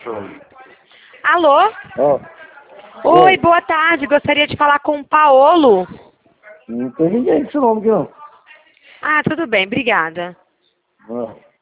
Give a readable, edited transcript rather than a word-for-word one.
Alô? Ó, Oi, boa tarde. Gostaria de falar com o Paolo. não tem ninguém com esse nome aqui não. Ah, tudo bem, obrigada. Não.